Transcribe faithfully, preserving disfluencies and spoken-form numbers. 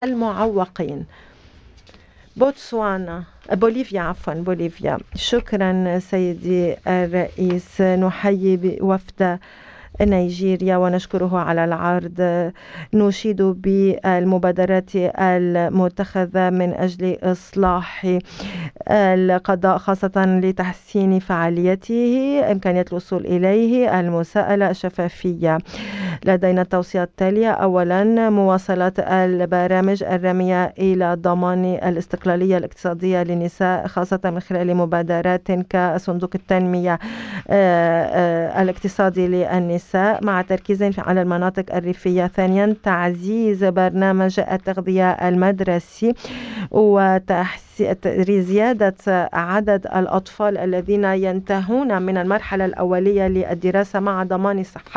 المعوقين. بوتسوانا بوليفيا عفوا بوليفيا. شكرا سيدي الرئيس. نحيي وفد نيجيريا ونشكره على العرض. نشيد بالمبادرات المتخذة من أجل إصلاح القضاء خاصة لتحسين فعاليته، إمكانية الوصول إليه، المساءلة، الشفافية. لدينا التوصيات التالية: أولا، مواصلة البرامج الرامية إلى ضمان الاستقلالية الاقتصادية للنساء خاصة من خلال مبادرات كصندوق التنمية الاقتصادي للنساء مع تركيز على المناطق الريفية. ثانيا، تعزيز برنامج التغذية المدرسي وزيادة عدد الأطفال الذين ينتهون من المرحلة الأولية للدراسة مع ضمان صحة